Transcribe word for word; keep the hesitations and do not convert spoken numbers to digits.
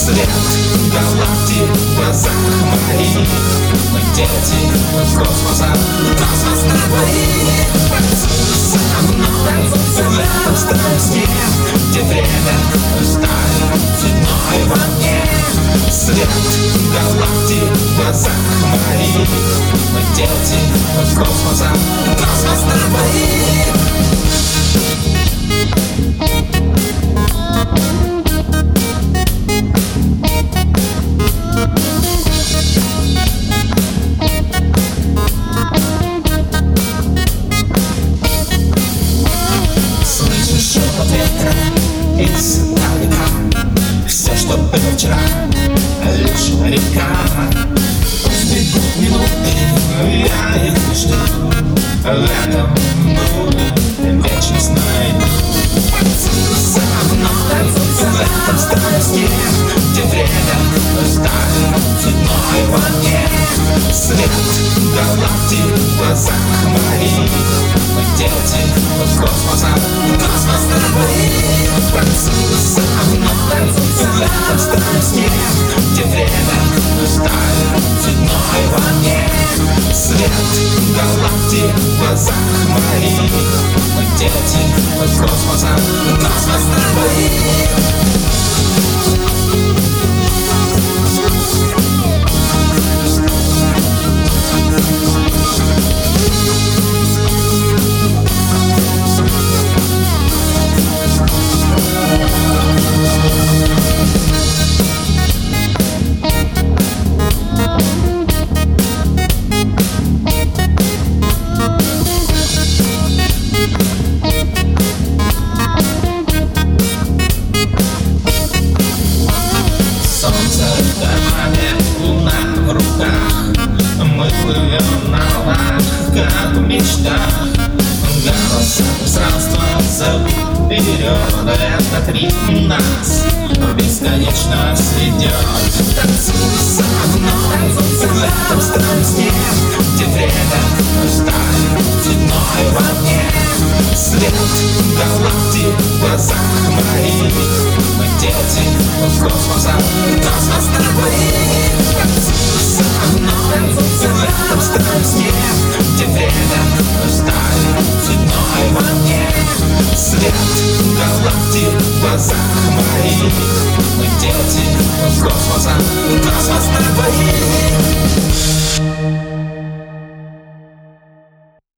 Свет галактик в глазах моих. Мы дети космоса, космос на двоих. Танцуй со мной, в старом сне, где время сталь цветной во мне. Свет галактик в глазах моих. Мы дети космоса, космос на двоих. Издалека все, что было вчера, лишь река. Бегут минуты, я их не жду. Рядом буду, вечность найду. Танцуй со мной в этом старом сне, где время сталь цветной во мне. Свет галактик в глазах моих. Мы дети космоса, космос на двоих. Танцуй со мной в этом старом сне, где время сталь цветной во мне. Свет галактик в глазах моих. Мы дети космоса, космос на двоих. Мы плывем на волнах, как в мечтах. Голоса пространства зовут вперед. Этот ритм нас в бесконечность ведет. Танцуй со мной в этом странном сне, где время сталь цветной во мне. Свет галактик в глазах моих. Мы дети космоса, космос на двоих. Танцуй со мной в этом странном сне, где время сталь цветной во мне. Свет галактик в глазах моих. Мы дети космоса, космос на двоих.